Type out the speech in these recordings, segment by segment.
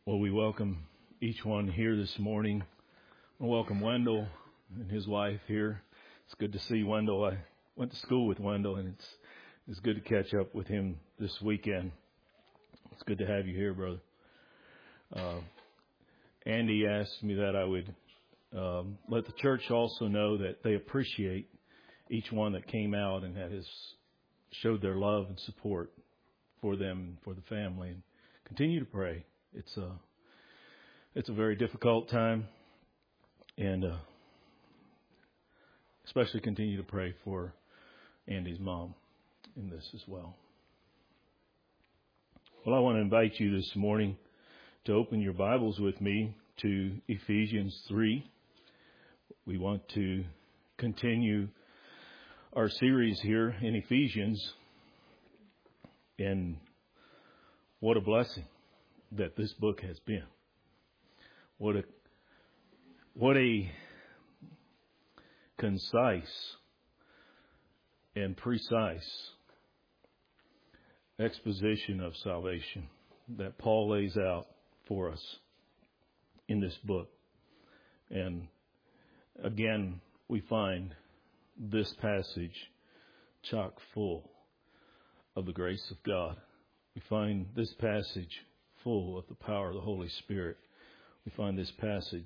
Well, we welcome each one here this morning. I welcome Wendell and his wife here. It's good to see Wendell. I went to school with Wendell, and it's good to catch up with him this weekend. It's good to have you here, brother. Andy asked me that I would let the church also know that they appreciate each one that came out and that has showed their love and support for them and for the family. And continue to pray. It's a very difficult time, and especially continue to pray for Andy's mom in this as well. Well, I want to invite you this morning to open your Bibles with me to Ephesians 3. We want to continue our series here in Ephesians, and what a blessing that this book has been. What a concise and precise exposition of salvation that Paul lays out for us in this book. And again, we find this passage chock full of the grace of God. We find this passage full of the power of the Holy Spirit. We find this passage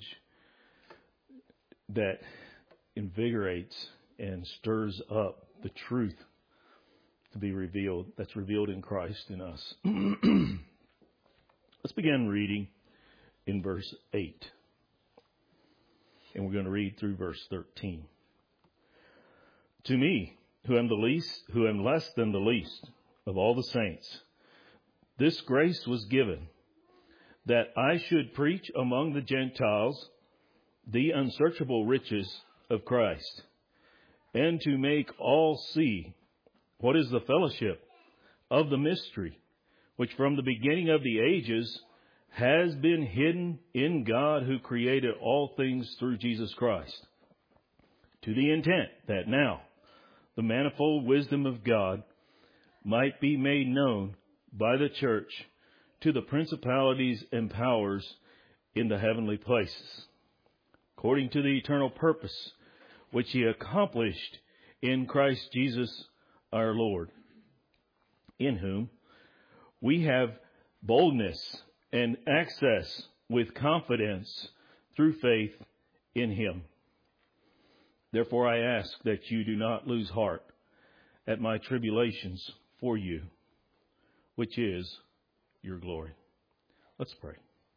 that invigorates and stirs up the truth to be revealed, that's revealed in Christ in us. Let's begin reading in verse 8. And we're going to read through verse 13. To me, who am less than the least of all the saints, this grace was given, that I should preach among the Gentiles the unsearchable riches of Christ, and to make all see what is the fellowship of the mystery, which from the beginning of the ages has been hidden in God, who created all things through Jesus Christ, to the intent that now the manifold wisdom of God might be made known by the church to the principalities and powers in the heavenly places, according to the eternal purpose which He accomplished in Christ Jesus our Lord, in whom we have boldness and access with confidence through faith in Him. Therefore I ask that you do not lose heart at my tribulations for you, which is your glory. Let's pray.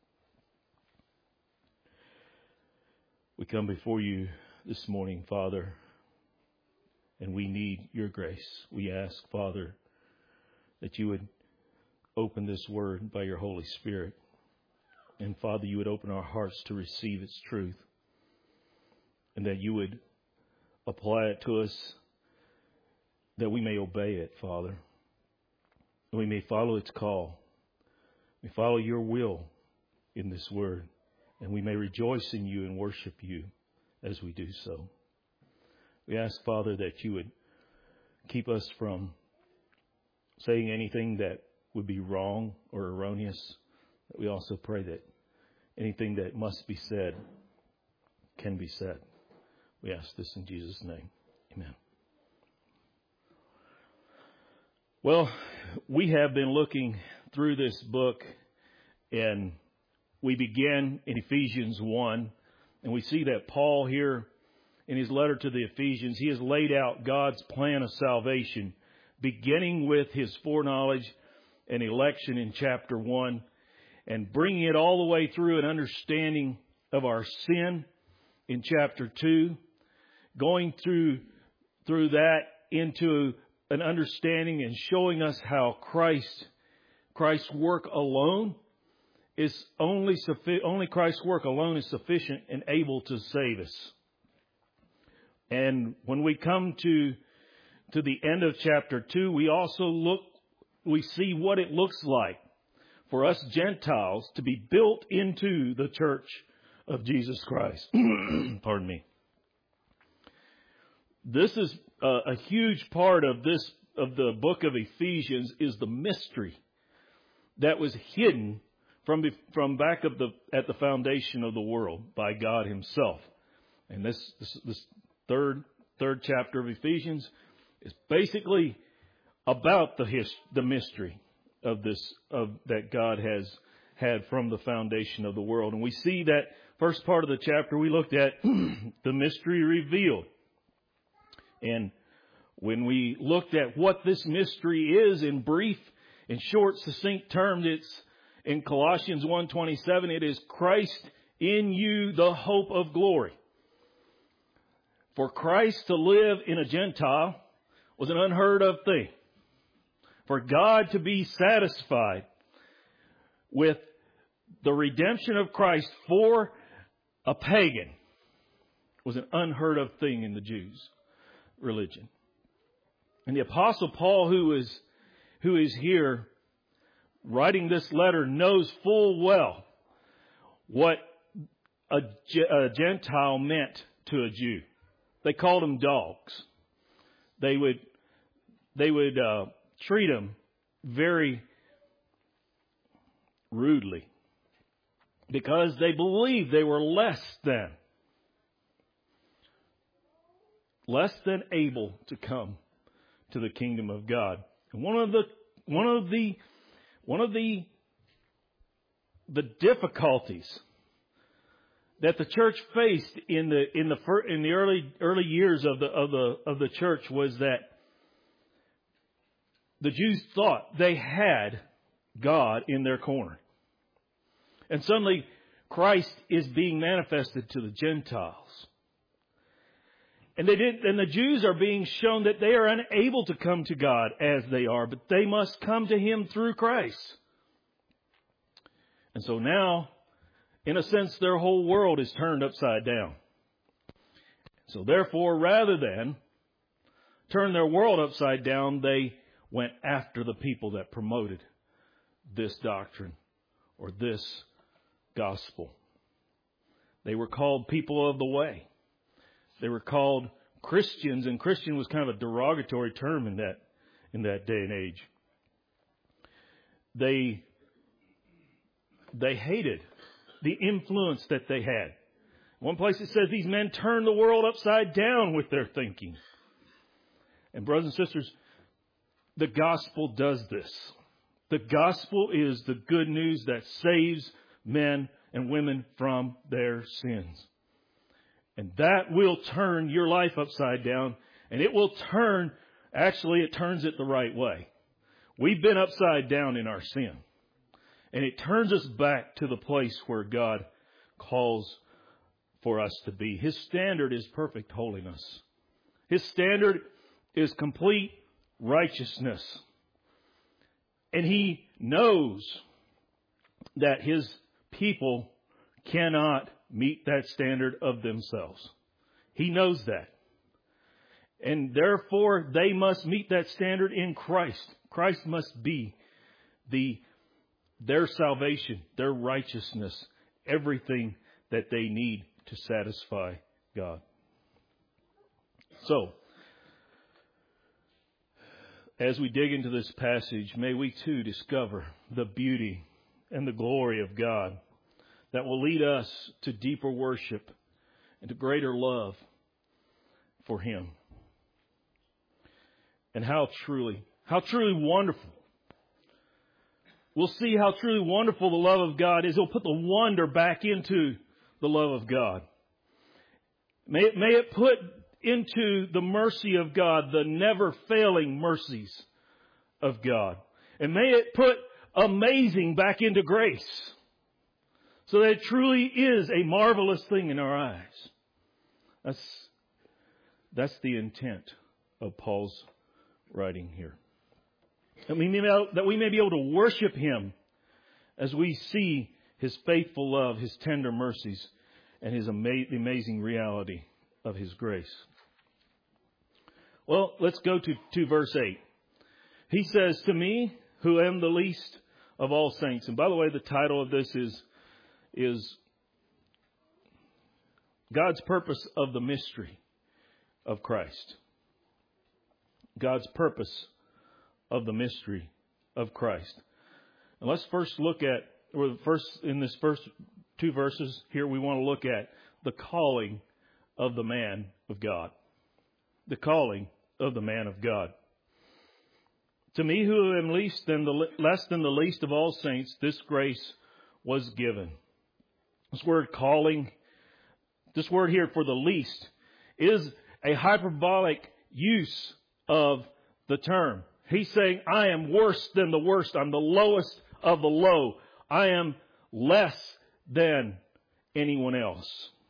We come before you this morning, Father, and we need your grace. We ask, Father, that you would open this word by your Holy Spirit. And Father, you would open our hearts to receive its truth, and that you would apply it to us, that we may obey it, Father. We may follow its call. We follow your will in this word, and we may rejoice in you and worship you as we do so. We ask, Father, that you would keep us from saying anything that would be wrong or erroneous. We also pray that anything that must be said can be said. We ask this in Jesus' name. Amen. Well, we have been looking through this book, and we begin in Ephesians 1, and we see that Paul here in his letter to the Ephesians, he has laid out God's plan of salvation, beginning with his foreknowledge and election in chapter 1, and bringing it all the way through an understanding of our sin in chapter 2, going through that into an understanding and showing us how Christ's work alone is only Christ's work alone is sufficient and able to save us. And when we come to the end of chapter 2, we see what it looks like for us Gentiles to be built into the church of Jesus Christ. Pardon me. This is a huge part of the book of Ephesians, is the mystery that was hidden from back at the foundation of the world by God Himself. And this third chapter of Ephesians is basically about the mystery of that God has had from the foundation of the world. And we see that first part of the chapter we looked at the mystery revealed. And when we looked at what this mystery is in brief, in short, succinct terms, it's in Colossians 1:27, it is Christ in you, the hope of glory. For Christ to live in a Gentile was an unheard of thing. For God to be satisfied with the redemption of Christ for a pagan was an unheard of thing in the Jews' religion. And the Apostle Paul, who is here writing this letter, knows full well what a Gentile meant to a Jew. They called them dogs. They would treat them very rudely because they believed they were less than able to come to the kingdom of God. And one of the difficulties that the church faced in the early years of the church was that the Jews thought they had God in their corner. And suddenly Christ is being manifested to the Gentiles. And the Jews are being shown that they are unable to come to God as they are, but they must come to Him through Christ. And so now, in a sense, their whole world is turned upside down. So therefore, rather than turn their world upside down, they went after the people that promoted this doctrine or this gospel. They were called people of the way. They were called Christians, and Christian was kind of a derogatory term in that day and age. They hated the influence that they had. One place it says these men turned the world upside down with their thinking. And brothers and sisters, the gospel does this. The gospel is the good news that saves men and women from their sins. And that will turn your life upside down, and it will turn, actually it turns it the right way. We've been upside down in our sin. And it turns us back to the place where God calls for us to be. His standard is perfect holiness. His standard is complete righteousness. And He knows that His people cannot meet that standard of themselves. He knows that. And therefore, they must meet that standard in Christ. Christ must be their salvation, their righteousness, everything that they need to satisfy God. So, as we dig into this passage, may we too discover the beauty and the glory of God that will lead us to deeper worship and to greater love for Him. And how truly wonderful. We'll see how truly wonderful the love of God is. It'll put the wonder back into the love of God. May it put into the mercy of God the never failing mercies of God. And may it put amazing back into grace. So that it truly is a marvelous thing in our eyes. That's the intent of Paul's writing here. That we may be able to worship Him as we see His faithful love, His tender mercies, and His amazing reality of His grace. Well, let's go to verse 8. He says, "To me, who am the least of all saints." And by the way, the title of this is God's purpose of the mystery of Christ. God's purpose of the mystery of Christ. And let's first look at in this first two verses here, we want to look at the calling of the man of God. The calling of the man of God. To me, who am less than the least of all saints, this grace was given. This word calling, this word here for the least, is a hyperbolic use of the term. He's saying, I am worse than the worst. I'm the lowest of the low. I am less than anyone else.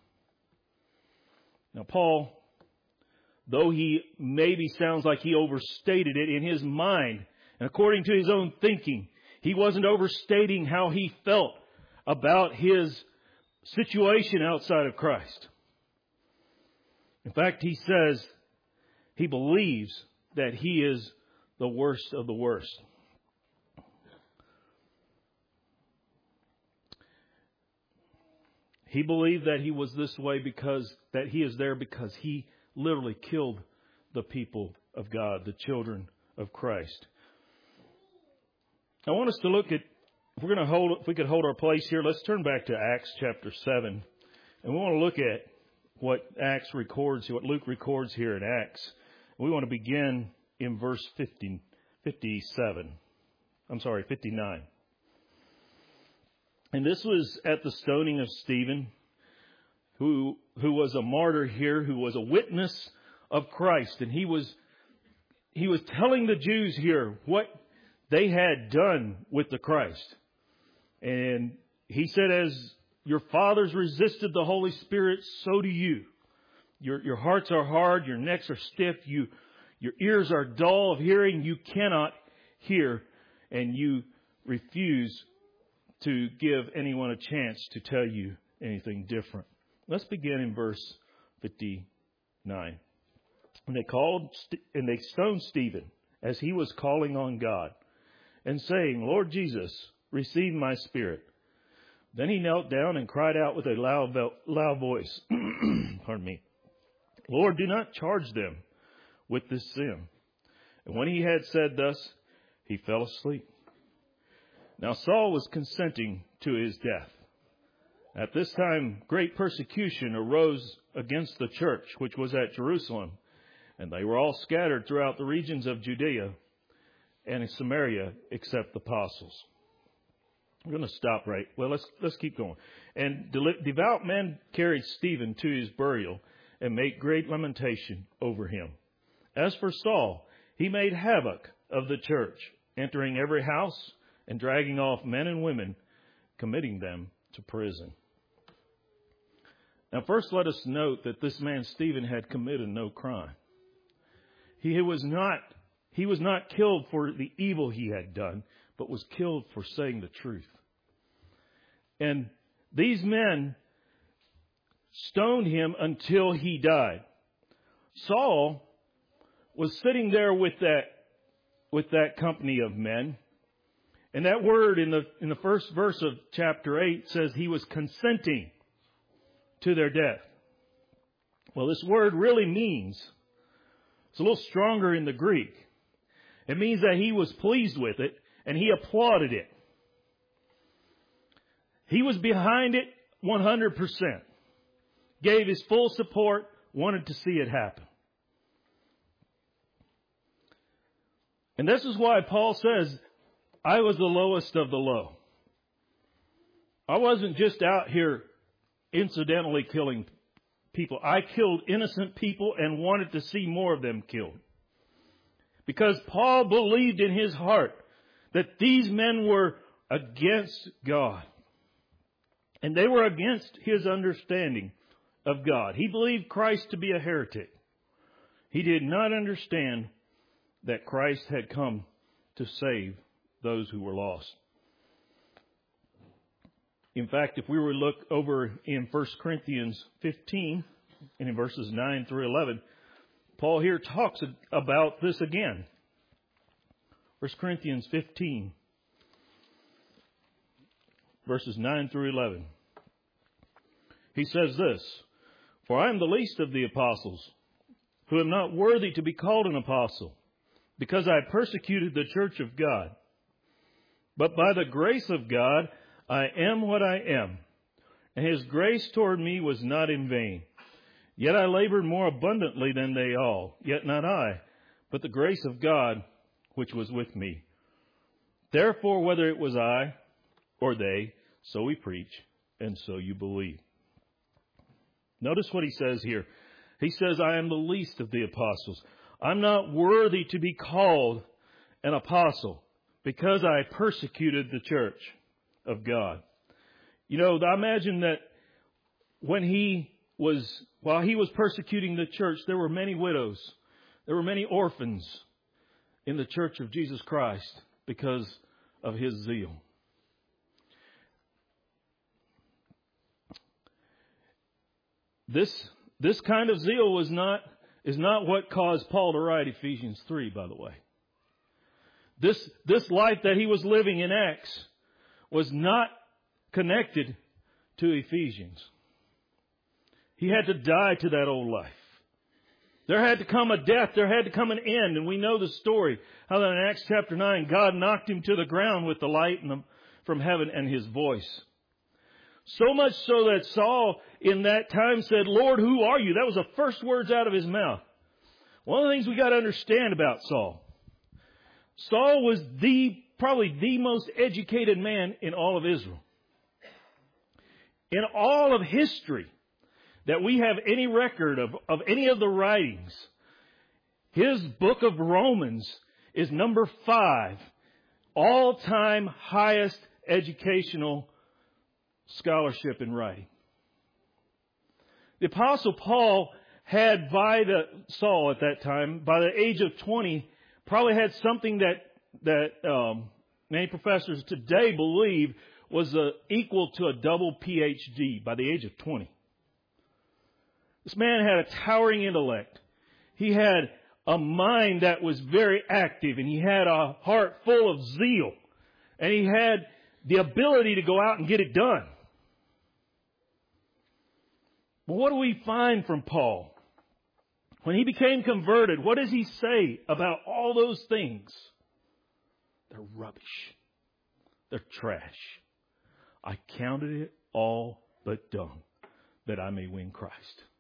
Now, Paul, though he maybe sounds like he overstated it in his mind, and according to his own thinking, he wasn't overstating how he felt about his situation outside of Christ. In fact, he says he believes that he is the worst of the worst. He believed that he was this way because that he is there because he literally killed the people of God, the children of Christ. I want us to look at, if we could hold our place here, let's turn back to Acts chapter 7. And we want to look at what Acts records, what Luke records here in Acts. We want to begin in verse 59. And this was at the stoning of Stephen, who was a martyr here, who was a witness of Christ. And he was telling the Jews here what they had done with the Christ. And he said, as your fathers resisted the Holy Spirit, so do you. Your hearts are hard, your necks are stiff, your ears are dull of hearing, you cannot hear, and you refuse to give anyone a chance to tell you anything different. Let's begin in verse 59. And they stoned Stephen as he was calling on God and saying, Lord Jesus, receive my spirit. Then he knelt down and cried out with a loud voice, pardon me, Lord, do not charge them with this sin. And when he had said thus, he fell asleep. Now Saul was consenting to his death. At this time, great persecution arose against the church, which was at Jerusalem, and they were all scattered throughout the regions of Judea and in Samaria, except the apostles. I'm going to stop right. Well, let's keep going. And devout men carried Stephen to his burial and made great lamentation over him. As for Saul, he made havoc of the church, entering every house and dragging off men and women, committing them to prison. Now, first let us note that this man Stephen had committed no crime. He was not killed for the evil he had done, but was killed for saying the truth. And these men stoned him until he died. Saul was sitting there with that company of men. And that word in the first verse of chapter 8 says he was consenting to their death. Well, this word really means, it's a little stronger in the Greek. It means that he was pleased with it and he applauded it. He was behind it 100%. Gave his full support, wanted to see it happen. And this is why Paul says, I was the lowest of the low. I wasn't just out here incidentally killing people. I killed innocent people and wanted to see more of them killed. Because Paul believed in his heart that these men were against God. And they were against his understanding of God. He believed Christ to be a heretic. He did not understand that Christ had come to save those who were lost. In fact, if we were to look over in 1 Corinthians 15, and in verses 9 through 11, Paul here talks about this again. 1 Corinthians 15, verses 9 through 11. He says this, For I am the least of the apostles, who am not worthy to be called an apostle, because I persecuted the church of God. But by the grace of God, I am what I am, and his grace toward me was not in vain. Yet I labored more abundantly than they all, yet not I, but the grace of God which was with me. Therefore, whether it was I or they, so we preach, and so you believe. Notice what he says here. He says, I am the least of the apostles. I'm not worthy to be called an apostle because I persecuted the church of God. You know, I imagine that while he was persecuting the church, there were many widows. There were many orphans in the church of Jesus Christ because of his zeal. This kind of zeal is not what caused Paul to write Ephesians 3, by the way. This life that he was living in Acts was not connected to Ephesians. He had to die to that old life. There had to come a death. There had to come an end. And we know the story, how that in Acts chapter 9, God knocked him to the ground with the light from heaven and his voice. So much so that Saul in that time said, Lord, who are you? That was the first words out of his mouth. One of the things we got to understand about Saul. Saul was probably the most educated man in all of Israel. In all of history that we have any record of any of the writings, his book of Romans is number 5, all-time highest educational scholarship in writing. The Apostle Paul had Saul at that time, by the age of 20, probably had something that many professors today believe was equal to a double PhD by the age of 20. This man had a towering intellect. He had a mind that was very active, and he had a heart full of zeal, and he had the ability to go out and get it done. But what do we find from Paul? When he became converted, what does he say about all those things? They're rubbish. They're trash. I counted it all but dung that I may win Christ.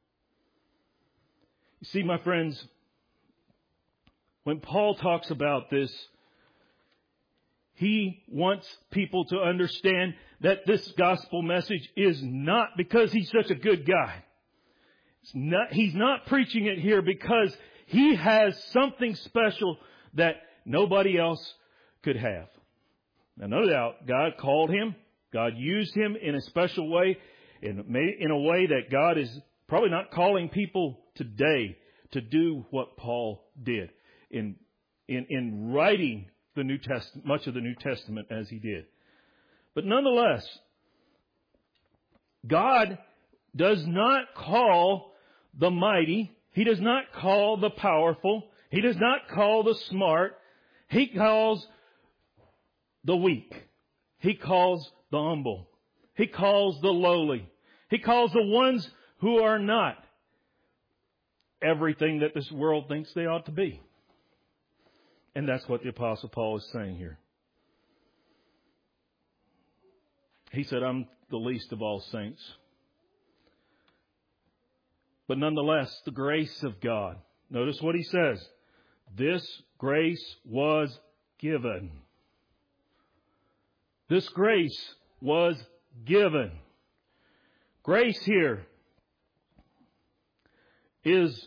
You see, my friends, when Paul talks about this, he wants people to understand that this gospel message is not because he's such a good guy. He's not preaching it here because he has something special that nobody else could have. Now, no doubt, God called him. God used him in a special way, in a way that God is probably not calling people today to do what Paul did in writing the New Testament, much of the New Testament as he did. But nonetheless, God does not call the mighty. He does not call the powerful. He does not call the smart. He calls the weak. He calls the humble. He calls the lowly. He calls the ones who are not everything that this world thinks they ought to be. And that's what the Apostle Paul is saying here. He said, I'm the least of all saints. But nonetheless, the grace of God. Notice what he says. This grace was given. This grace was given. Grace here is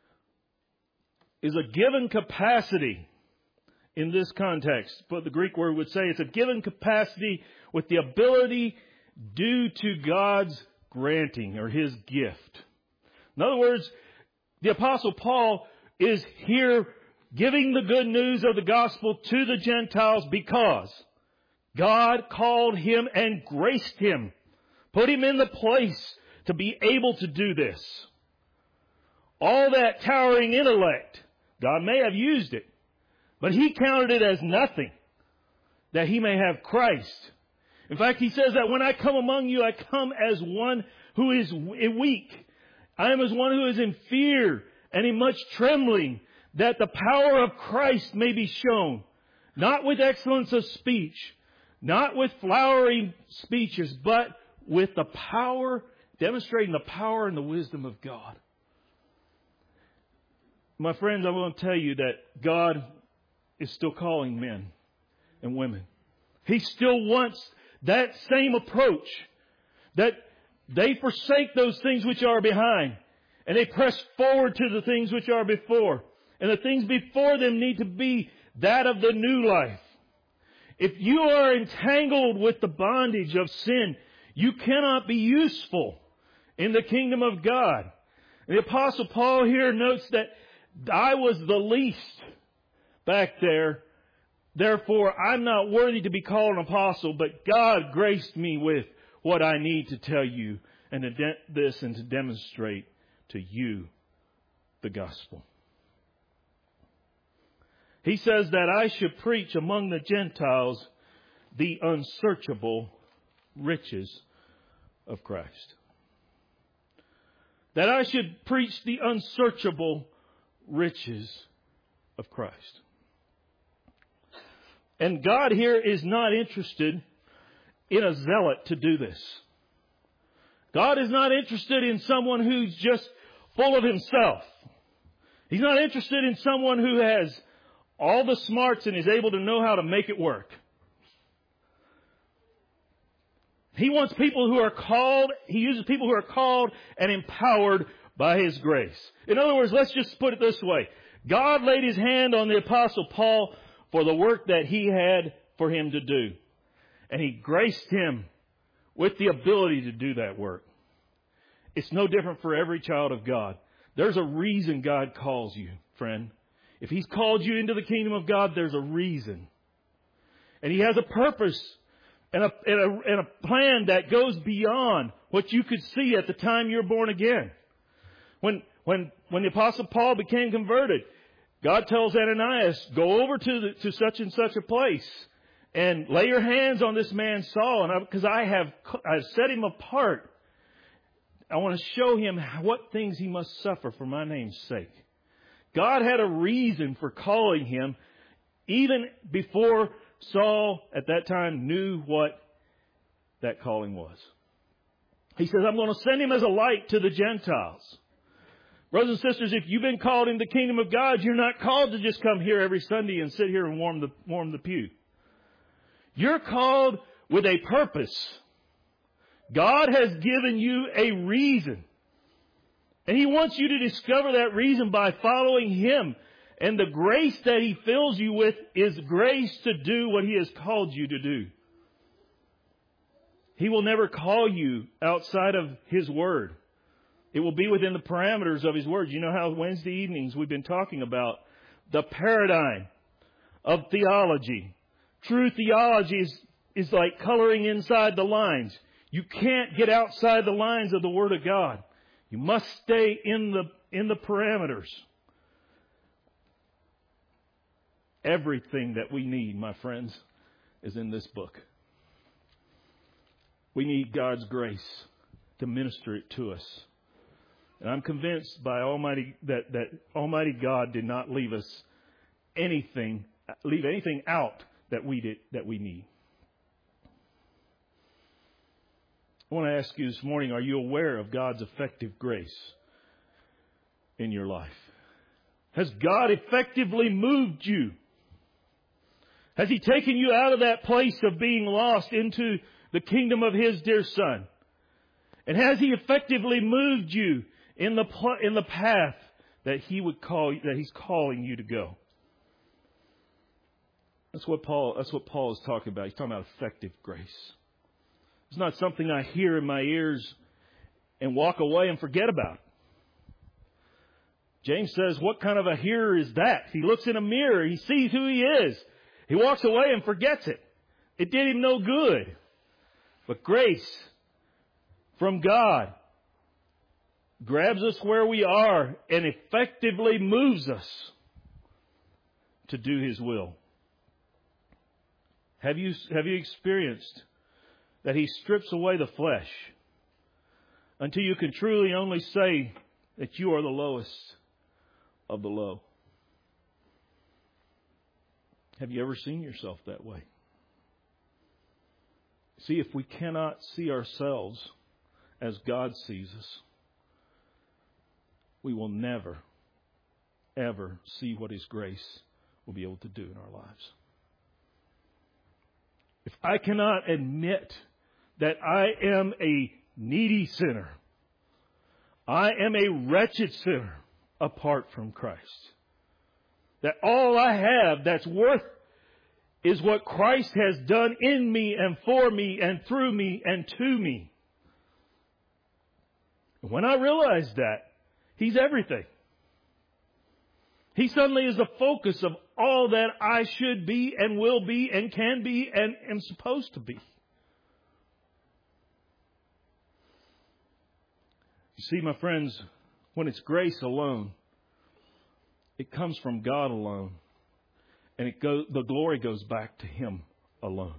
a given capacity in this context. But the Greek word would say it's a given capacity with the ability due to God's granting or his gift. In other words, the Apostle Paul is here giving the good news of the gospel to the Gentiles because God called him and graced him, put him in the place to be able to do this. All that towering intellect, God may have used it, but he counted it as nothing, that he may have Christ. In fact, he says that when I come among you, I come as one who is weak. I am as one who is in fear and in much trembling, that the power of Christ may be shown, not with excellence of speech, Not with flowery speeches, but with the power, demonstrating the power and the wisdom of God. My friends, I want to tell you that God is still calling men and women. He still wants that same approach, that they forsake those things which are behind, and they press forward to the things which are before. And the things before them need to be that of the new life. If you are entangled with the bondage of sin, you cannot be useful in the kingdom of God. And the Apostle Paul here notes that I was the least back there. Therefore, I'm not worthy to be called an apostle, but God graced me with what I need to tell you and to demonstrate to you the gospel. He says that I should preach among the Gentiles the unsearchable riches of Christ. That I should preach the unsearchable riches of Christ. And God here is not interested in a zealot to do this. God is not interested in someone who's just full of himself. He's not interested in someone who has all the smarts and is able to know how to make it work. He wants people who are called, he uses people who are called and empowered by His grace. In other words, let's just put it this way. God laid His hand on the Apostle Paul for the work that He had for him to do. And He graced him with the ability to do that work. It's no different for every child of God. There's a reason God calls you, friend. If He's called you into the kingdom of God, there's a reason. And He has a purpose and a plan that goes beyond what you could see at the time you're born again. When the Apostle Paul became converted, God tells Ananias, go over to such and such a place and lay your hands on this man Saul, and because I've set him apart. I want to show him what things he must suffer for my name's sake. God had a reason for calling him even before Saul at that time knew what that calling was. He says, I'm going to send him as a light to the Gentiles. Brothers and sisters, if you've been called in the kingdom of God, you're not called to just come here every Sunday and sit here and warm the pew. You're called with a purpose. God has given you a reason. And He wants you to discover that reason by following Him. And the grace that He fills you with is grace to do what He has called you to do. He will never call you outside of His Word. It will be within the parameters of His Word. You know how Wednesday evenings we've been talking about the paradigm of theology. True theology is like coloring inside the lines. You can't get outside the lines of the Word of God. You must stay in the parameters. Everything that we need, my friends, is in this book. We need God's grace to minister it to us. And I'm convinced by Almighty that Almighty God did not leave anything out that we need. I want to ask you this morning, are you aware of God's effective grace in your life? Has God effectively moved you? Has He taken you out of that place of being lost into the kingdom of His dear Son? And has He effectively moved you in the path that He's calling you to go? That's what Paul is talking about. He's talking about effective grace. It's not something I hear in my ears and walk away and forget about. James says, what kind of a hearer is that? He looks in a mirror, he sees who he is. He walks away and forgets it. It did him no good. But grace from God grabs us where we are and effectively moves us to do His will. Have you experienced that He strips away the flesh until you can truly only say that you are the lowest of the low? Have you ever seen yourself that way? See, if we cannot see ourselves as God sees us, we will never, ever see what His grace will be able to do in our lives. If I cannot admit that I am a needy sinner, I am a wretched sinner apart from Christ, that all I have that's worth is what Christ has done in me and for me and through me and to me. When I realize that, He's everything. He suddenly is the focus of all that I should be and will be and can be and am supposed to be. You see, my friends, when it's grace alone, it comes from God alone. And the glory goes back to Him alone.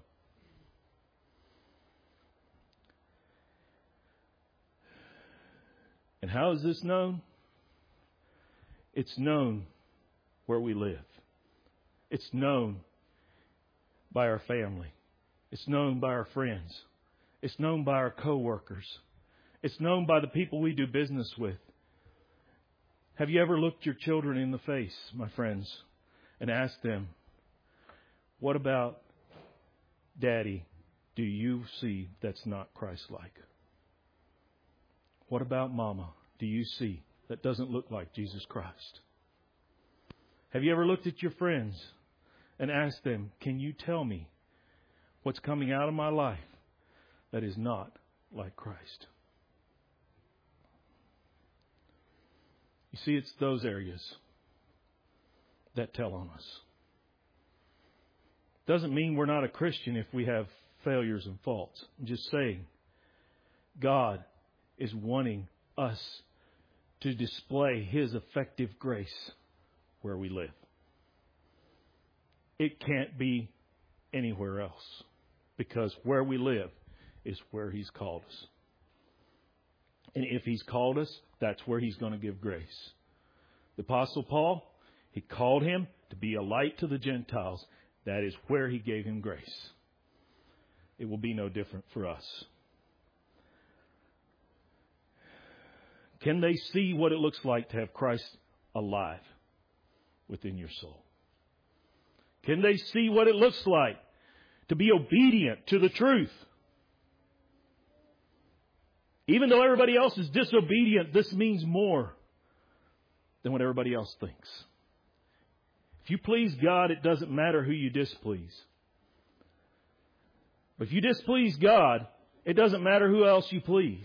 And how is this known? It's known where we live. It's known by our family. It's known by our friends. It's known by our co-workers. It's known by the people we do business with. Have you ever looked your children in the face, my friends, and asked them, what about Daddy do you see that's not Christ-like? What about Mama do you see that doesn't look like Jesus Christ? Have you ever looked at your friends and asked them, can you tell me what's coming out of my life that is not like Christ? You see, it's those areas that tell on us. Doesn't mean we're not a Christian if we have failures and faults. I'm just saying, God is wanting us to display His effective grace where we live. It can't be anywhere else, because where we live is where He's called us. And if He's called us, that's where He's going to give grace. The Apostle Paul, he called him to be a light to the Gentiles. That is where He gave him grace. It will be no different for us. Can they see what it looks like to have Christ alive within your soul? Can they see what it looks like to be obedient to the truth? Even though everybody else is disobedient, this means more than what everybody else thinks. If you please God, it doesn't matter who you displease. But if you displease God, it doesn't matter who else you please.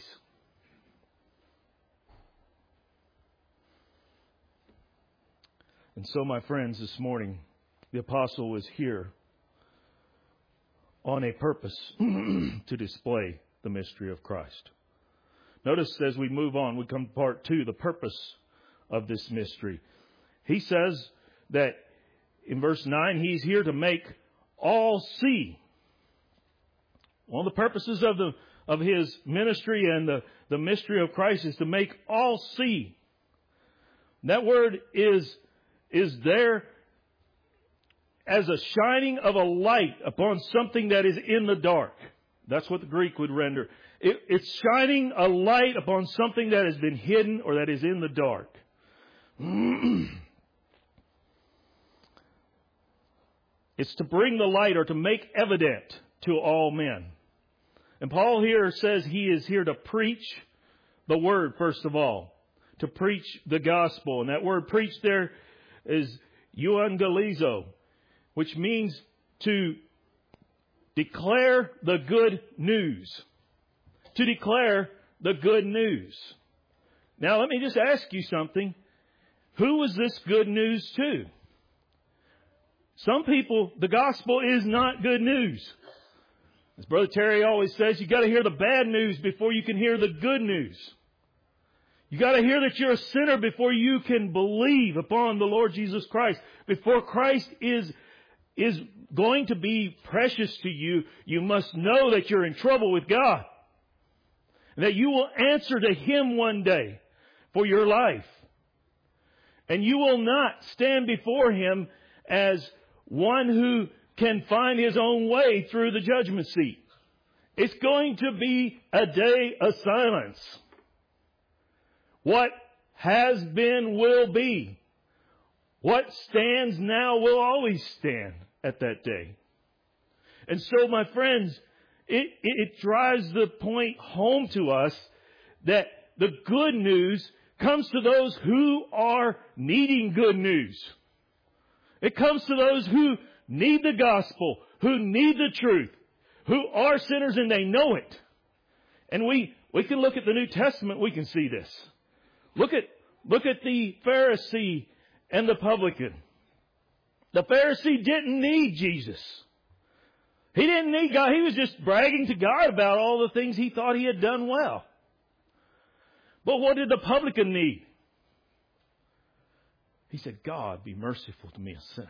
And so, my friends, this morning, the apostle was here on a purpose to display the mystery of Christ. Notice as we move on, we come to part 2, the purpose of this mystery. He says that in verse 9, He's here to make all see. One of the purposes of His ministry and the mystery of Christ is to make all see. That word is there as a shining of a light upon something that is in the dark. That's what the Greek would render. It's shining a light upon something that has been hidden or that is in the dark. It's to bring the light or to make evident to all men. And Paul here says he is here to preach the word, first of all. To preach the gospel. And that word preach there is euangelizo, which means to declare the good news. To declare the good news. Now let me just ask you something. Who was this good news to? Some people, the gospel is not good news. As Brother Terry always says, you got to hear the bad news before you can hear the good news. You got to hear that you're a sinner before you can believe upon the Lord Jesus Christ. Before Christ is going to be precious to you, you must know that you're in trouble with God. And that you will answer to Him one day for your life. And you will not stand before Him as one who can find his own way through the judgment seat. It's going to be a day of silence. What has been will be. What stands now will always stand at that day. And so, my friends, it drives the point home to us that the good news comes to those who are needing good news. It comes to those who need the gospel, who need the truth, who are sinners and they know it. And we can look at the New Testament, we can see this. Look at the Pharisee and the publican. The Pharisee didn't need Jesus. He didn't need God. He was just bragging to God about all the things he thought he had done well. But what did the publican need? He said, God, be merciful to me, a sinner.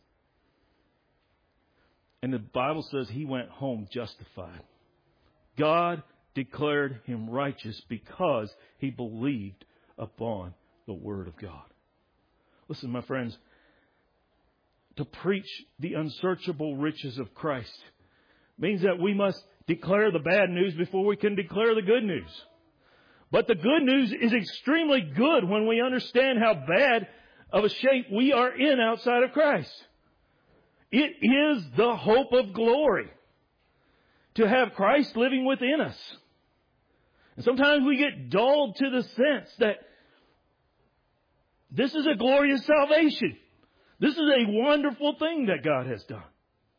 And the Bible says he went home justified. God declared him righteous because he believed upon the Word of God. Listen, my friends, to preach the unsearchable riches of Christ means that we must declare the bad news before we can declare the good news. But the good news is extremely good when we understand how bad of a shape we are in outside of Christ. It is the hope of glory to have Christ living within us. And sometimes we get dulled to the sense that this is a glorious salvation. This is a wonderful thing that God has done.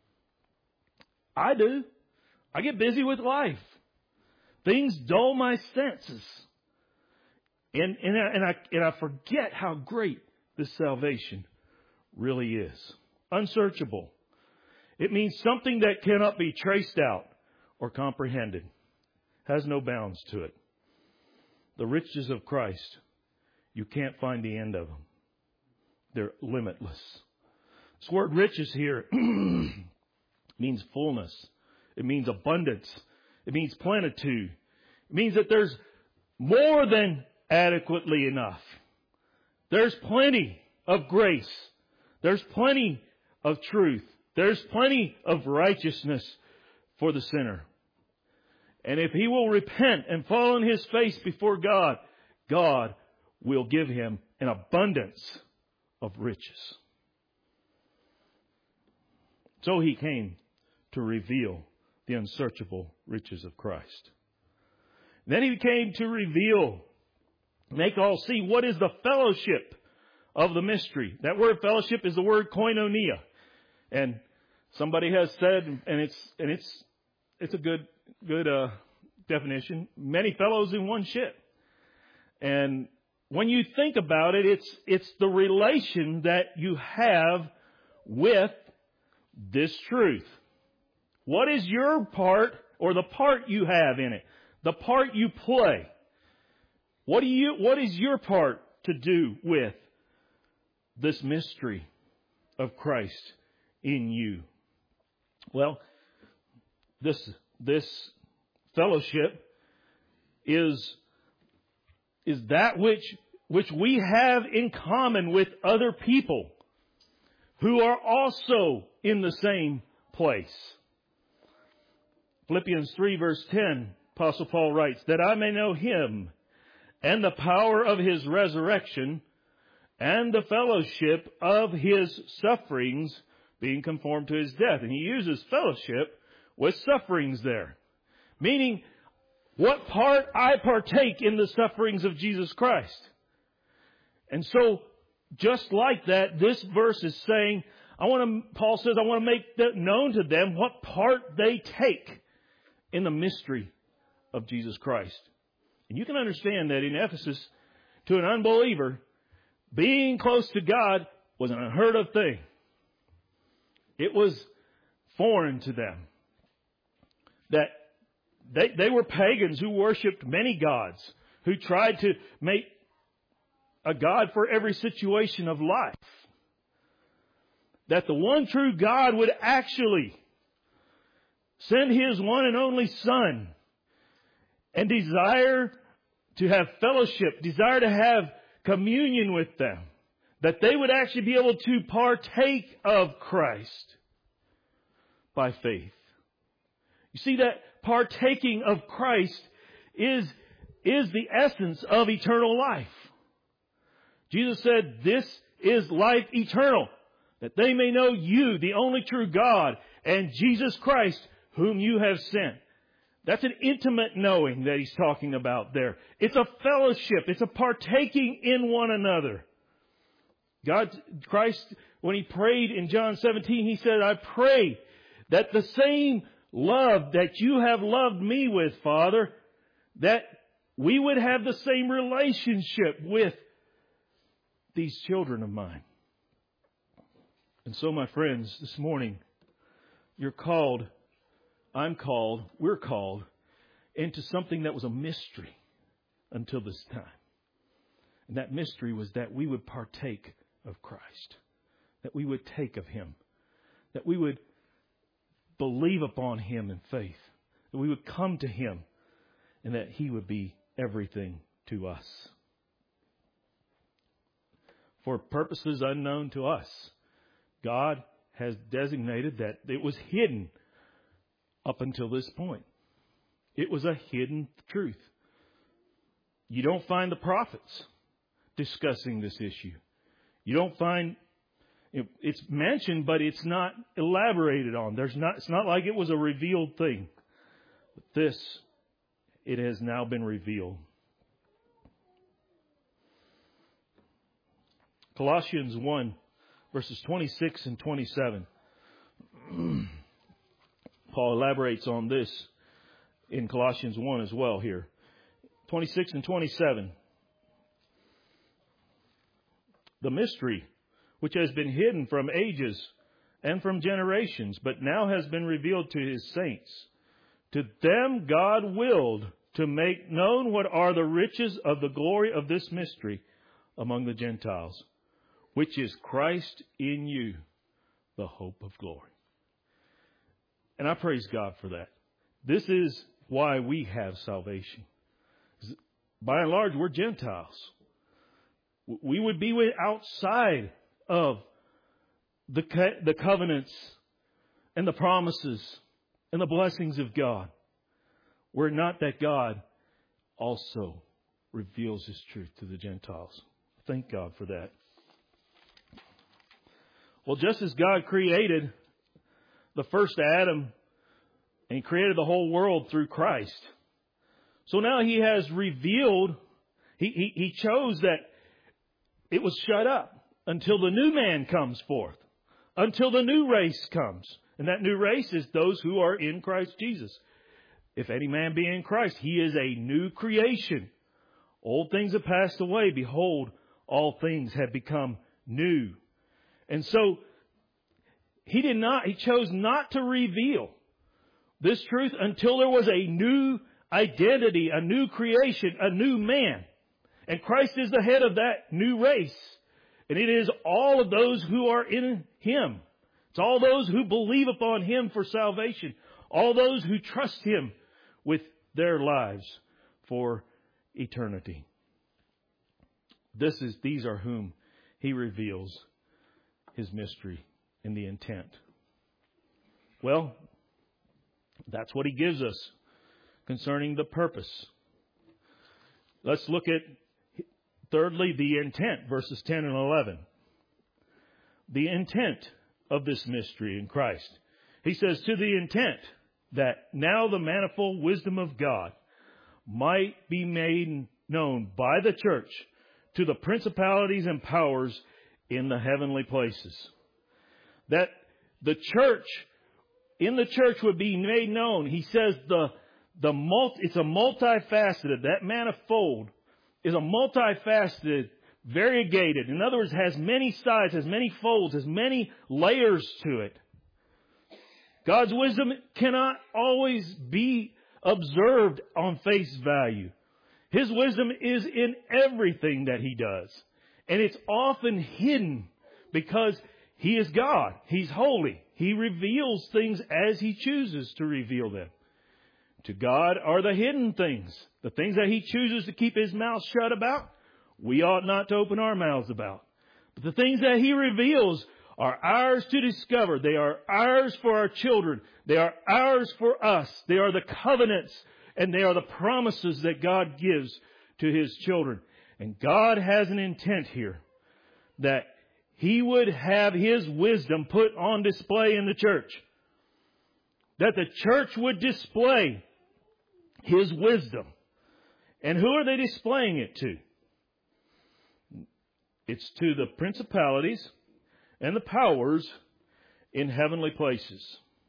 I do. I get busy with life. Things dull my senses. And I forget how great this salvation really is. Unsearchable. It means something that cannot be traced out or comprehended. Has no bounds to it. The riches of Christ, you can't find the end of them. They're limitless. This word riches here means fullness. It means abundance. It means plenitude. It means that there's more than adequately enough. There's plenty of grace. There's plenty of truth. There's plenty of righteousness for the sinner. And if he will repent and fall on his face before God, God will give him an abundance of riches. So he came to reveal the unsearchable riches of Christ. Then he came to reveal, make all see what is the fellowship of the mystery. That word fellowship is the word koinonia. And somebody has said, and it's a good definition, many fellows in one ship. And when you think about it, it's the relation that you have with this truth. What is your part, or the part you have in it? The part you play. What is your part to do with this mystery of Christ in you? Well, this fellowship is that which we have in common with other people who are also in the same place. Philippians 3 verse 10, Apostle Paul writes, that I may know Him and the power of His resurrection and the fellowship of His sufferings, being conformed to His death. And he uses fellowship with sufferings there. Meaning, what part I partake in the sufferings of Jesus Christ. And so, just like that, this verse is saying, Paul says, I want to make that known to them what part they take in the mystery of Jesus Christ. And you can understand that in Ephesus, to an unbeliever, being close to God was an unheard of thing. It was foreign to them. That they were pagans who worshipped many gods, who tried to make a God for every situation of life. That the one true God would actually send His one and only Son and desire to have fellowship, desire to have communion with them. That they would actually be able to partake of Christ by faith. You see that partaking of Christ is the essence of eternal life. Jesus said, this is life eternal, that they may know you, the only true God, and Jesus Christ, whom you have sent. That's an intimate knowing that he's talking about there. It's a fellowship. It's a partaking in one another. Christ, when he prayed in John 17, he said, I pray that the same love that you have loved me with, Father, that we would have the same relationship with these children of mine. And so, my friends, this morning, you're called, I'm called, we're called into something that was a mystery until this time. And that mystery was that we would partake of Christ, that we would take of Him, that we would believe upon Him in faith, that we would come to Him, and that He would be everything to us. For purposes unknown to us, God has designated that it was hidden up until this point. It was a hidden truth. You don't find the prophets discussing this issue. You don't find it's mentioned, but it's not elaborated on. It's not like it was a revealed thing. But it has now been revealed. Colossians 1, verses 26 and 27. Paul elaborates on this in Colossians 1 as well here. 26 and 27. The mystery, which has been hidden from ages and from generations, but now has been revealed to His saints. To them God willed to make known what are the riches of the glory of this mystery among the Gentiles, which is Christ in you, the hope of glory. And I praise God for that. This is why we have salvation. By and large, we're Gentiles. We would be outside of the covenants and the promises and the blessings of God, were it not that God also reveals His truth to the Gentiles. Thank God for that. Well, just as God created the first Adam and He created the whole world through Christ, so now He has revealed, He chose that it was shut up until the new man comes forth, until the new race comes. And that new race is those who are in Christ Jesus. If any man be in Christ, he is a new creation. Old things have passed away. Behold, all things have become new. And so He chose not to reveal this truth until there was a new identity, a new creation, a new man. And Christ is the head of that new race. And it is all of those who are in Him. It's all those who believe upon Him for salvation. All those who trust Him with their lives for eternity. These are whom He reveals His mystery and the intent. Well, that's what He gives us concerning the purpose. Let's look at, thirdly, the intent, verses 10 and 11. The intent of this mystery in Christ. He says, to the intent that now the manifold wisdom of God might be made known by the church to the principalities and powers in the heavenly places. That the church, in the church would be made known. He says it's a multifaceted, that manifold is a multifaceted, variegated. In other words, has many sides, has many folds, has many layers to it. God's wisdom cannot always be observed on face value. His wisdom is in everything that He does. And it's often hidden because He is God. He's holy. He reveals things as He chooses to reveal them. To God are the hidden things. The things that He chooses to keep His mouth shut about, we ought not to open our mouths about. But the things that He reveals are ours to discover. They are ours for our children. They are ours for us. They are the covenants and they are the promises that God gives to His children. And God has an intent here that He would have His wisdom put on display in the church. That the church would display His wisdom. And who are they displaying it to? It's to the principalities and the powers in heavenly places.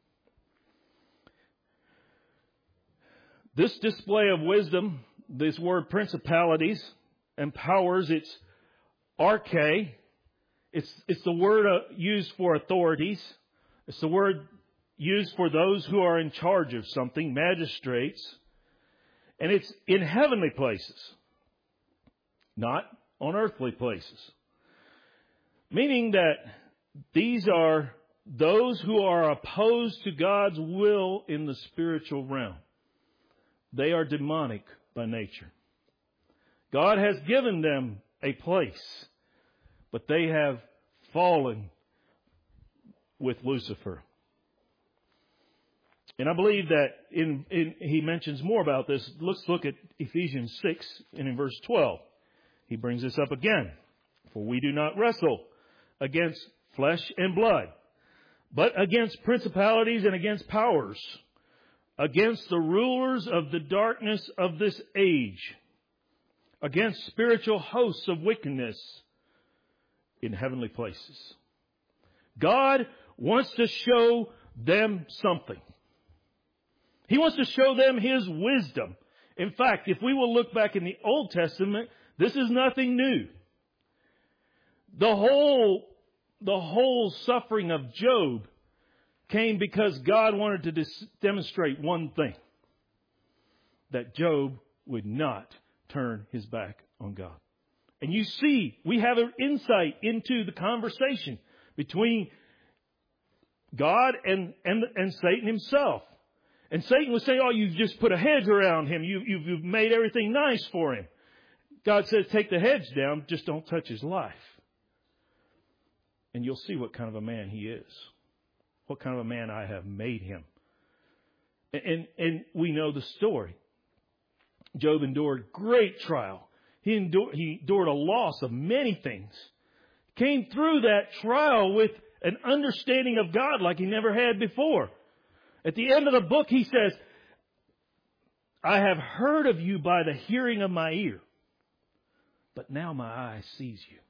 This display of wisdom, this word principalities and powers, it's arche. It's the word used for authorities. It's the word used for those who are in charge of something, magistrates. And it's in heavenly places, not on earthly places. Meaning that these are those who are opposed to God's will in the spiritual realm. They are demonic by nature. God has given them a place, but they have fallen with Lucifer. And I believe that he mentions more about this. Let's look at Ephesians 6 and in verse 12. He brings this up again. For we do not wrestle against flesh and blood, but against principalities and against powers, against the rulers of the darkness of this age, against spiritual hosts of wickedness in heavenly places. God wants to show them something. He wants to show them His wisdom. In fact, if we will look back in the Old Testament, this is nothing new. The whole suffering of Job came because God wanted to demonstrate one thing. That Job would not turn his back on God. And you see, we have an insight into the conversation between God and Satan himself. And Satan would say, oh, you've just put a hedge around him. You've made everything nice for him. God says, take the hedge down, just don't touch his life. And you'll see what kind of a man he is. What kind of a man I have made him. And we know the story. Job endured great trial. He endured a loss of many things. Came through that trial with an understanding of God like he never had before. At the end of the book, he says, I have heard of you by the hearing of my ear, but now my eye sees you.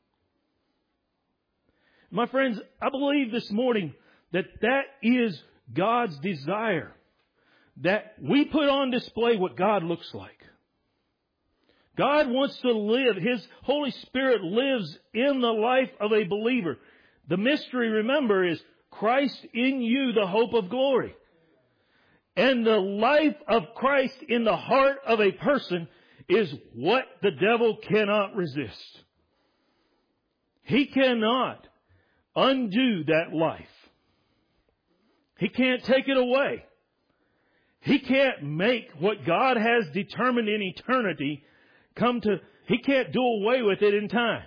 My friends, I believe this morning that is God's desire, that we put on display what God looks like. God wants to live. His Holy Spirit lives in the life of a believer. The mystery, remember, is Christ in you, the hope of glory. And the life of Christ in the heart of a person is what the devil cannot resist. He cannot undo that life. He can't take it away. He can't make what God has determined in eternity he can't do away with it in time.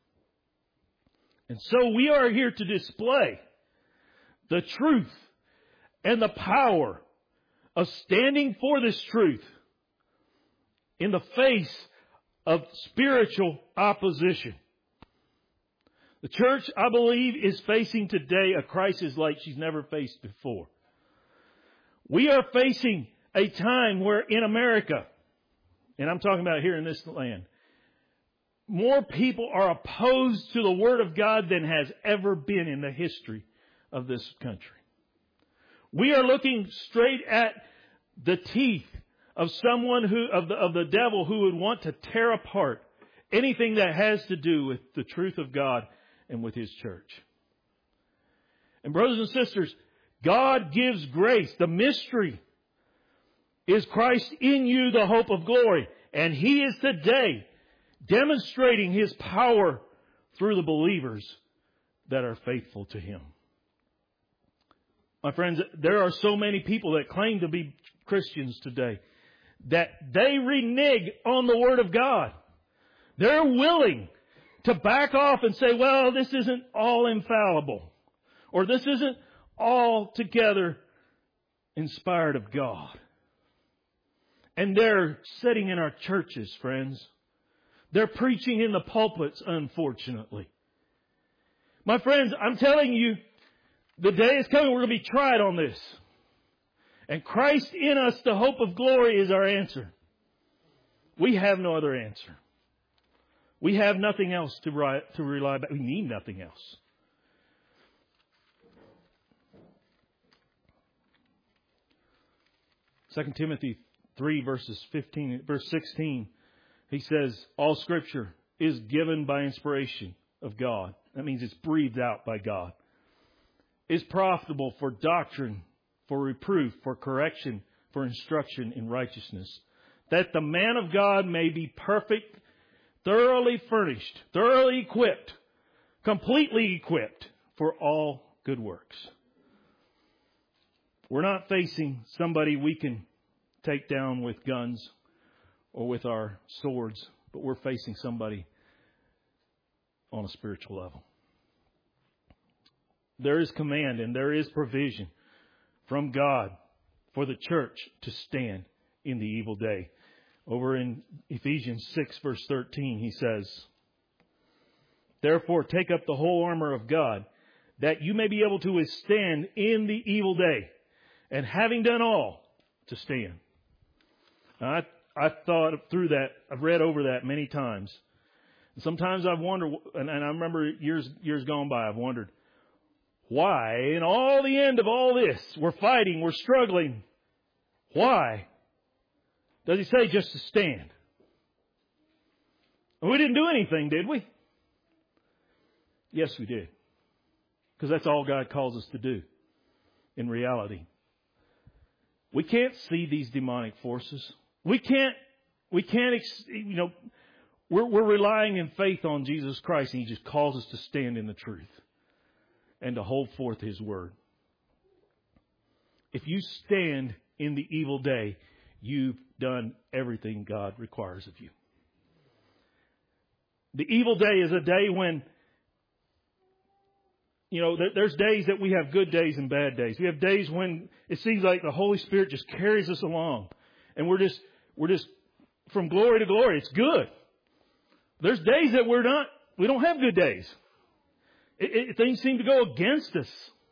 And so we are here to display the truth and the power of standing for this truth in the face of spiritual opposition. The church, I believe, is facing today a crisis like she's never faced before. We are facing a time where in America, and I'm talking about here in this land, more people are opposed to the Word of God than has ever been in the history of this country. We are looking straight at the teeth of someone of the devil who would want to tear apart anything that has to do with the truth of God and with His church. And brothers and sisters, God gives grace. The mystery is Christ in you, the hope of glory. And He is today demonstrating His power through the believers that are faithful to Him. My friends, there are so many people that claim to be Christians today that they renege on the Word of God. They're willing to back off and say, well, this isn't all infallible. Or this isn't altogether inspired of God. And they're sitting in our churches, friends. They're preaching in the pulpits, unfortunately. My friends, I'm telling you, the day is coming we're going to be tried on this. And Christ in us, the hope of glory, is our answer. We have no other answer. We have nothing else to rely on. We need nothing else. Second Timothy 3 verse 16, he says, all Scripture is given by inspiration of God. That means it's breathed out by God. Is profitable for doctrine, for reproof, for correction, for instruction in righteousness, that the man of God may be perfect, thoroughly furnished, thoroughly equipped, completely equipped for all good works. We're not facing somebody we can take down with guns or with our swords, but we're facing somebody on a spiritual level. There is command and there is provision from God for the church to stand in the evil day. Over in Ephesians 6 verse 13, he says, therefore take up the whole armor of God, that you may be able to withstand in the evil day, and having done all, to stand. Now, I thought through that. I've read over that many times. And sometimes I've wondered, and I remember years gone by, I've wondered, why, in all the end of all this, we're fighting, we're struggling. Why does he say just to stand? And we didn't do anything, did we? Yes, we did. Because that's all God calls us to do in reality. We can't see these demonic forces. We can't, we're relying in faith on Jesus Christ, and He just calls us to stand in the truth and to hold forth His word. If you stand in the evil day, you've done everything God requires of you. The evil day is a day when, there's days that we have good days and bad days. We have days when it seems like the Holy Spirit just carries us along, and we're just from glory to glory. It's good. There's days that we don't have good days. Things seem to go against us.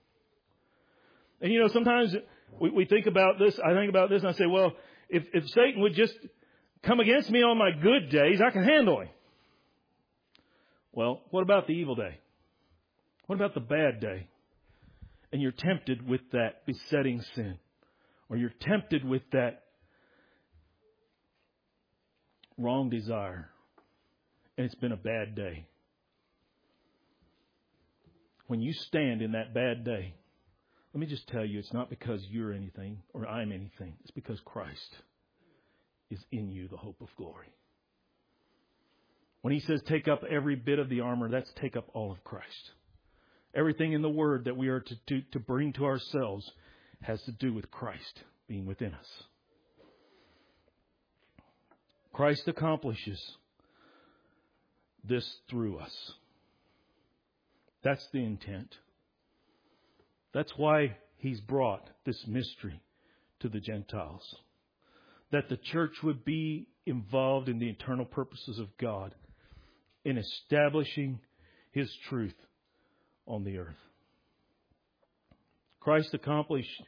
And sometimes we think about this. I think about this and I say, well, if Satan would just come against me on my good days, I can handle him. Well, what about the evil day? What about the bad day? And you're tempted with that besetting sin, or you're tempted with that wrong desire, and it's been a bad day. When you stand in that bad day, let me just tell you, it's not because you're anything or I'm anything. It's because Christ is in you, the hope of glory. When He says take up every bit of the armor, that's take up all of Christ. Everything in the Word that we are to bring to ourselves has to do with Christ being within us. Christ accomplishes this through us. That's the intent. That's why He's brought this mystery to the Gentiles. That the church would be involved in the eternal purposes of God in establishing His truth on the earth. Christ accomplished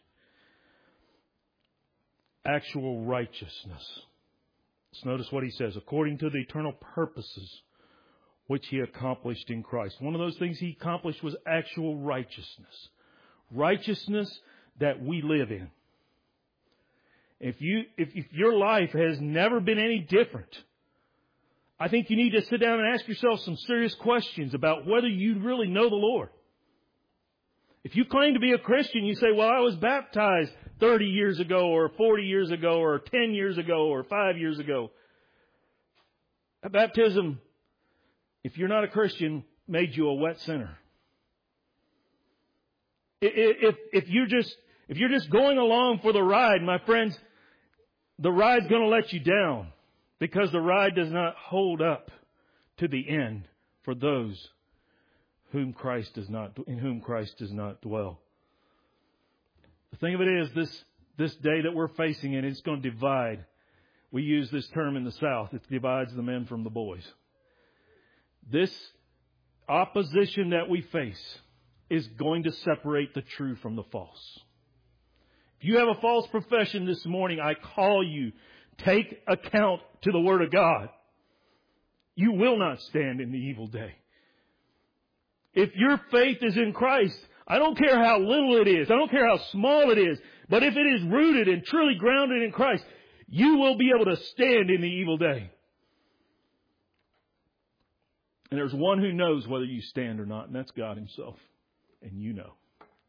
actual righteousness. Let's notice what He says. According to the eternal purposes which He accomplished in Christ. One of those things He accomplished was actual righteousness. Righteousness that we live in. If your life has never been any different, I think you need to sit down and ask yourself some serious questions about whether you really know the Lord. If you claim to be a Christian, you say, well, I was baptized 30 years ago or 40 years ago or 10 years ago or 5 years ago. That baptism, if you're not a Christian, made you a wet sinner. If you're just going along for the ride, my friends, the ride's going to let you down, because the ride does not hold up to the end for those in whom Christ does not dwell. The thing of it is, this day that we're facing, and it's going to divide. We use this term in the South. It divides the men from the boys. This opposition that we face is going to separate the true from the false. If you have a false profession this morning, I call you, take account to the Word of God. You will not stand in the evil day. If your faith is in Christ, I don't care how little it is, I don't care how small it is, but if it is rooted and truly grounded in Christ, you will be able to stand in the evil day. And there's one who knows whether you stand or not, and that's God Himself. And you know.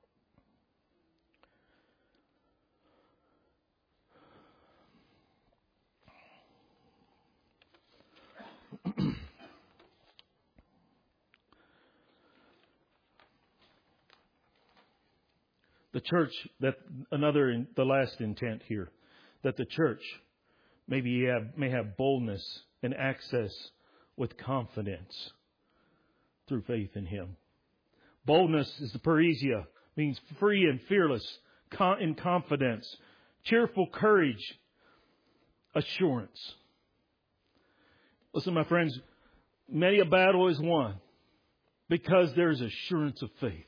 The church, the last intent here, that the church may have boldness and access with confidence through faith in Him. Boldness is the parousia, means free and fearless, in confidence, cheerful courage, assurance. Listen, my friends, many a battle is won because there's assurance of faith.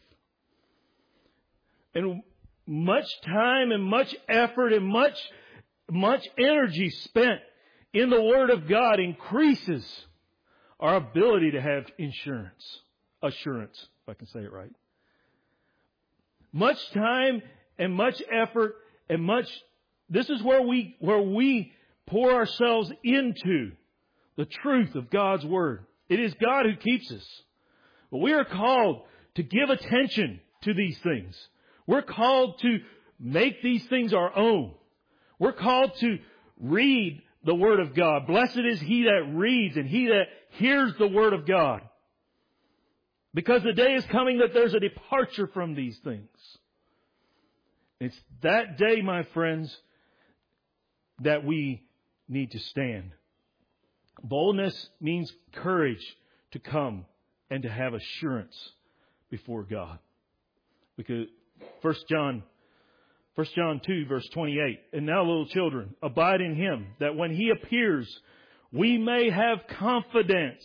And much time and much effort and much energy spent in the Word of God increases our ability to have assurance, if I can say it right. Much time and much effort and this is where we pour ourselves into the truth of God's Word. It is God who keeps us. But we are called to give attention to these things. We're called to make these things our own. We're called to read the Word of God. Blessed is he that reads and he that hears the Word of God. Because the day is coming that there's a departure from these things. It's that day, my friends, that we need to stand. Boldness means courage to come and to have assurance before God. Because 1 John 2, verse 28, and now, little children, abide in Him, that when He appears, we may have confidence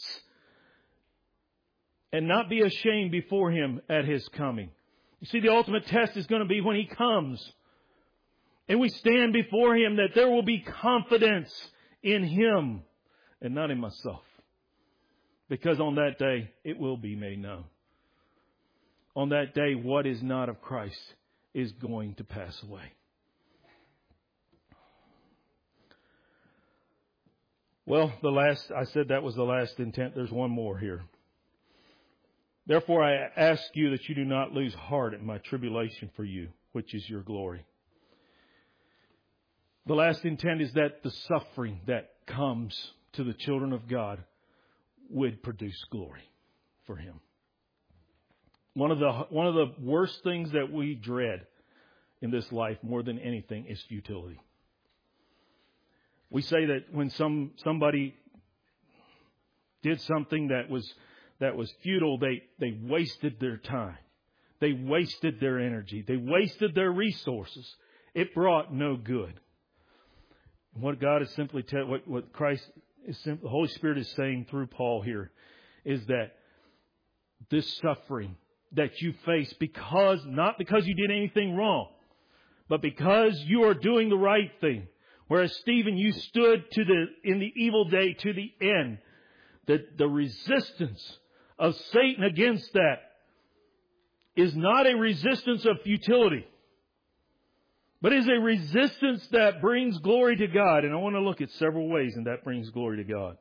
and not be ashamed before Him at His coming. You see, the ultimate test is going to be when He comes and we stand before Him, that there will be confidence in Him and not in myself. Because on that day, it will be made known. On that day, what is not of Christ is going to pass away. Well, I said that was the last intent. There's one more here. Therefore, I ask you that you do not lose heart at my tribulation for you, which is your glory. The last intent is that the suffering that comes to the children of God would produce glory for Him. One of the worst things that we dread in this life more than anything is futility. We say that when somebody did something that was futile, they wasted their time. They wasted their energy. They wasted their resources. It brought no good. What God is simply what Christ is the Holy Spirit is saying through Paul here is that this suffering that you face not because you did anything wrong, but because you are doing the right thing. Whereas Stephen, you stood in the evil day to the end. The resistance of Satan against that is not a resistance of futility, but is a resistance that brings glory to God. And I want to look at several ways and that brings glory to God.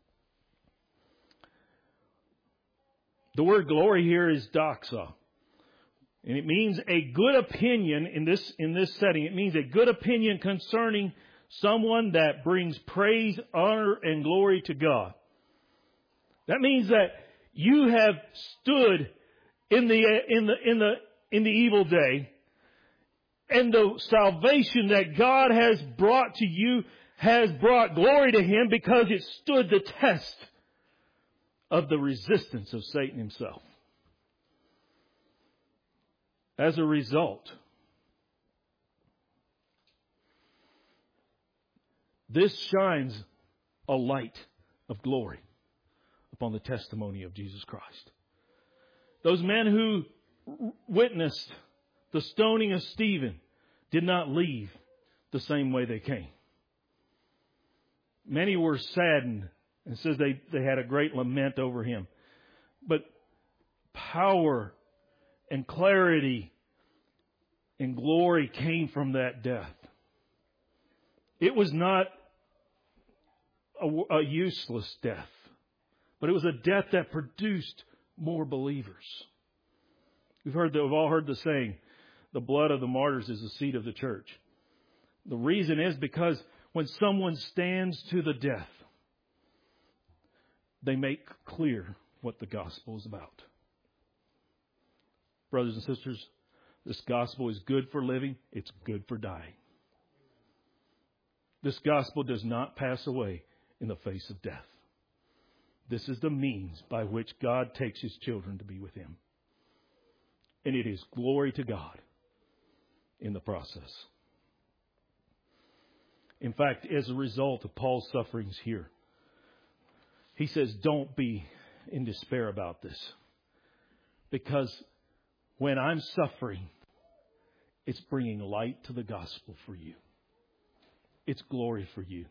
The word glory here is doxa. And it means a good opinion in this setting. It means a good opinion concerning someone that brings praise, honor, and glory to God. That means that you have stood in the evil day, and the salvation that God has brought to you has brought glory to Him because it stood the test of the resistance of Satan himself. As a result, this shines a light of glory upon the testimony of Jesus Christ. Those men who witnessed the stoning of Stephen did not leave the same way they came. Many were saddened, and it says they had a great lament over him. But power and clarity and glory came from that death. It was not a useless death, but it was a death that produced more believers. We've all heard the saying, the blood of the martyrs is the seed of the church. The reason is because when someone stands to the death, they make clear what the gospel is about. Brothers and sisters, this gospel is good for living. It's good for dying. This gospel does not pass away in the face of death. This is the means by which God takes His children to be with Him. And it is glory to God in the process. In fact, as a result of Paul's sufferings here, he says, don't be in despair about this. Because when I'm suffering, it's bringing light to the gospel for you. It's glory for you.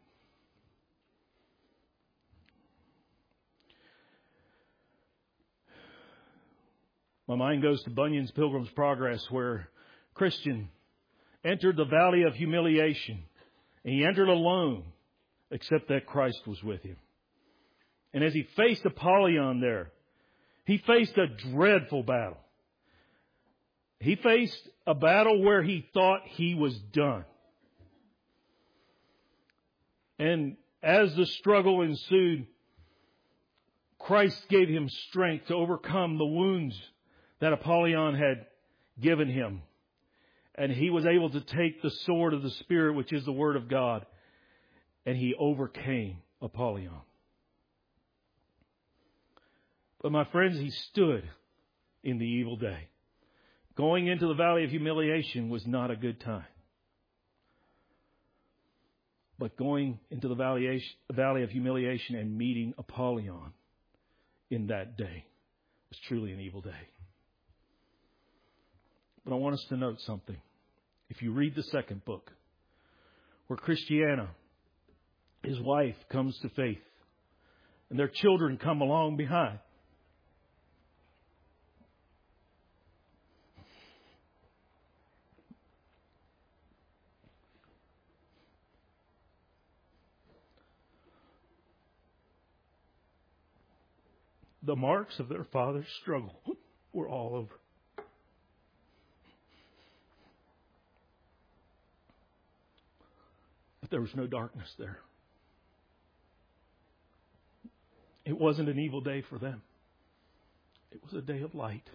My mind goes to Bunyan's Pilgrim's Progress, where Christian entered the valley of humiliation. And he entered alone, except that Christ was with him. And as he faced Apollyon there, he faced a dreadful battle. He faced a battle where he thought he was done. And as the struggle ensued, Christ gave him strength to overcome the wounds that Apollyon had given him. And he was able to take the sword of the Spirit, which is the Word of God, and he overcame Apollyon. But my friends, he stood in the evil day. Going into the valley of humiliation was not a good time. But going into the valley of humiliation and meeting Apollyon in that day was truly an evil day. But I want us to note something. If you read the second book, where Christiana, his wife, comes to faith, and their children come along behind. The marks of their father's struggle were all over. But there was no darkness there. It wasn't an evil day for them. It was a day of light.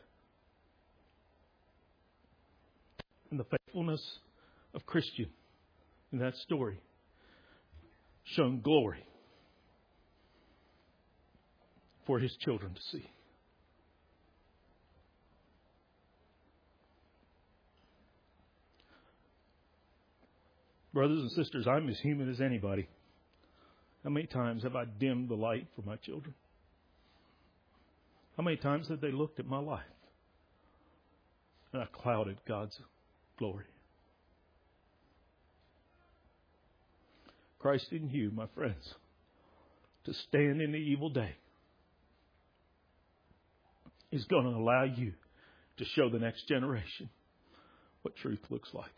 And the faithfulness of Christian in that story shone glory for his children to see. Brothers and sisters, I'm as human as anybody. How many times have I dimmed the light for my children? How many times have they looked at my life and I clouded God's glory? Christ in you, my friends, to stand in the evil day is going to allow you to show the next generation what truth looks like.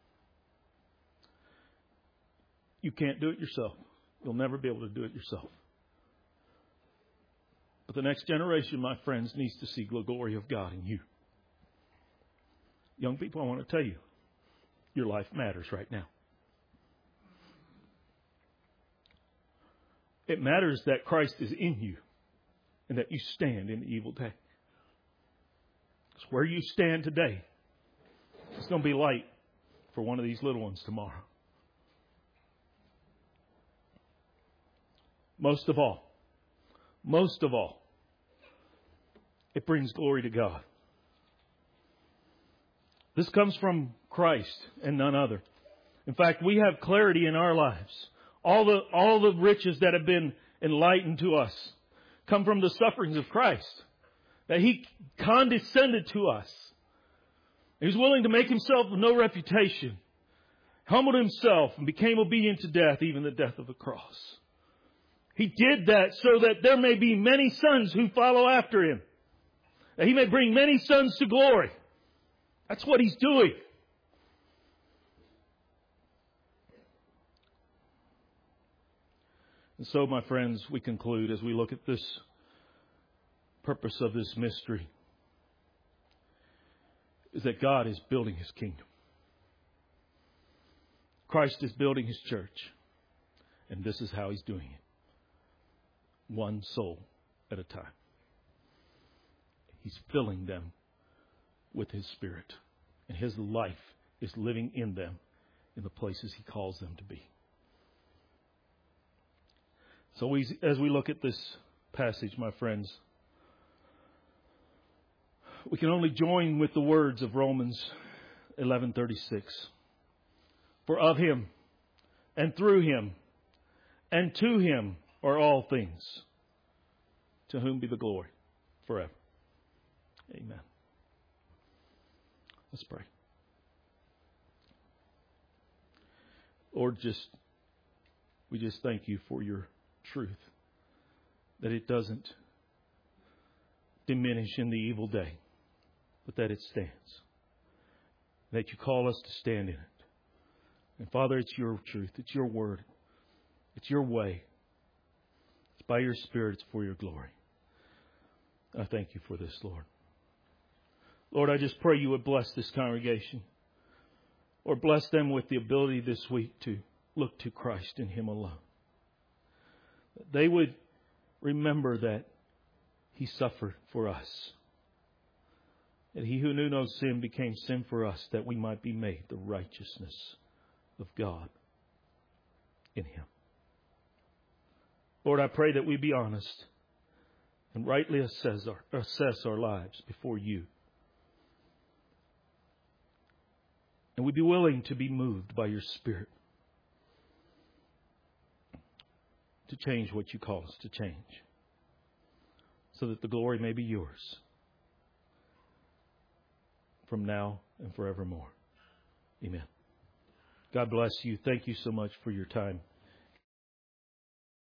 You can't do it yourself. You'll never be able to do it yourself. But the next generation, my friends, needs to see the glory of God in you. Young people, I want to tell you, your life matters right now. It matters that Christ is in you and that you stand in the evil day. Because where you stand today, it's going to be light for one of these little ones tomorrow. Most of all, it brings glory to God. This comes from Christ and none other. In fact, we have clarity in our lives. All the riches that have been enlightened to us come from the sufferings of Christ. That He condescended to us. He was willing to make Himself of no reputation. Humbled Himself and became obedient to death, even the death of the cross. He did that so that there may be many sons who follow after Him. That He may bring many sons to glory. That's what He's doing. And so, my friends, we conclude as we look at this purpose of this mystery, is that God is building His kingdom. Christ is building His church. And this is how He's doing it. One soul at a time. He's filling them with His Spirit. And His life is living in them in the places He calls them to be. So as we look at this passage, my friends, we can only join with the words of Romans 11:36. For of Him, and through Him, and to Him are all things, to whom be the glory forever. Amen. Let's pray. Lord, we just thank You for Your truth, that it doesn't diminish in the evil day, but that it stands. That You call us to stand in it. And Father, it's Your truth. It's Your word. It's Your way. It's by Your Spirit. It's for Your glory. I thank You for this, Lord. Lord, I just pray You would bless this congregation. Or bless them with the ability this week to look to Christ and Him alone. That they would remember that He suffered for us. That He who knew no sin became sin for us, that we might be made the righteousness of God in Him. Lord, I pray that we be honest and rightly assess our lives before You. And we be willing to be moved by Your Spirit to change what You call us to change, so that the glory may be Yours from now and forevermore. Amen. God bless you. Thank you so much for your time.